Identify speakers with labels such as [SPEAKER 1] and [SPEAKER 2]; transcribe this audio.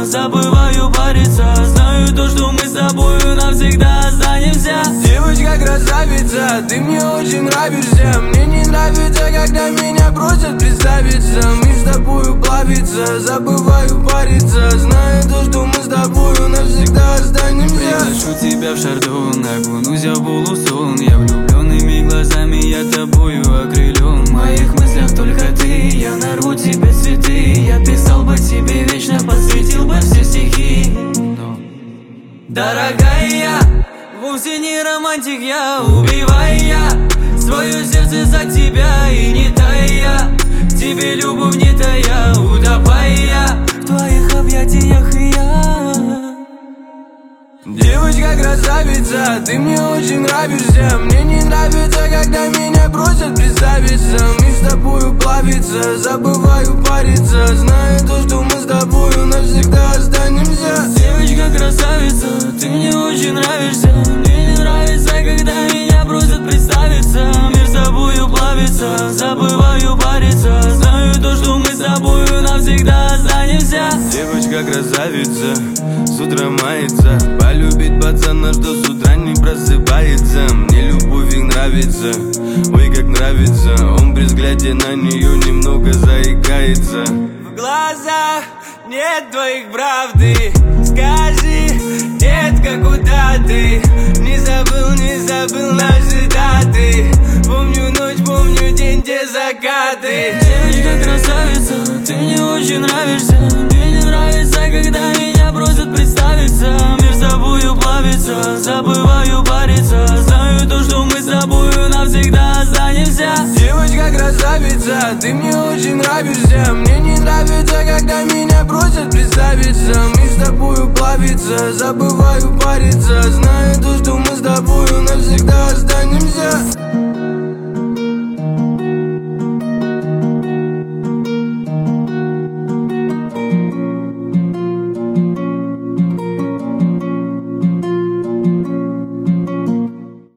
[SPEAKER 1] забываю париться. Знаю то, что мы с тобою навсегда останемся.
[SPEAKER 2] Девочка красавица, ты мне очень нравишься. Мне не нравится, когда меня просят представиться. Мы с тобою плавиться, забываю париться. Знаю то, что мы с тобою навсегда останемся.
[SPEAKER 1] Приглашу тебя в шардон, окунусь в полусон. Я влюбленными глазами, я тобою окрылен. В моих мыслях только ты, я нарву тебе цветы. Я писал бы тебе вечно, посвятил бы все стихи. Но, дорогая, я вовсе не романтик, я убивая свое сердце за тебя и не тая. К тебе любовь не тая, утопая в твоих объятиях и я.
[SPEAKER 2] Девочка красавица, ты мне очень нравишься. Мне не нравится, когда меня просят представиться. Мы с тобою плавиться, забываю париться. Знаю то, что мы с тобою навсегда останемся.
[SPEAKER 1] Девочка красавица, ты мне очень нравишься. Мне не нравится, когда меня просят представиться. Мир с тобою плавится, забываю париться. Знаю то, что мы с тобою навсегда останемся.
[SPEAKER 2] Девочка красавица, с утра мается. Полюбит пацана, что с утра не просыпается. Мне любовь их нравится, ой как нравится. Он при взгляде на нее немного заикается. В глазах нет твоих правды. Скажи, детка, куда ты? Не забыл наши даты. Помню ночь, помню день, те закаты.
[SPEAKER 1] Девочка красавица, ты мне очень нравишься. Мне не нравится, когда меня просят представиться. Мир с тобою плавится, забываю париться. Знаю то, что мы с тобою навсегда останемся.
[SPEAKER 2] Девочка красавица, ты мне очень нравишься. Мне не нравится, когда меня просят представиться. Мы с тобою плавиться, забываю париться. Знаю то, что мы с тобою навсегда останемся.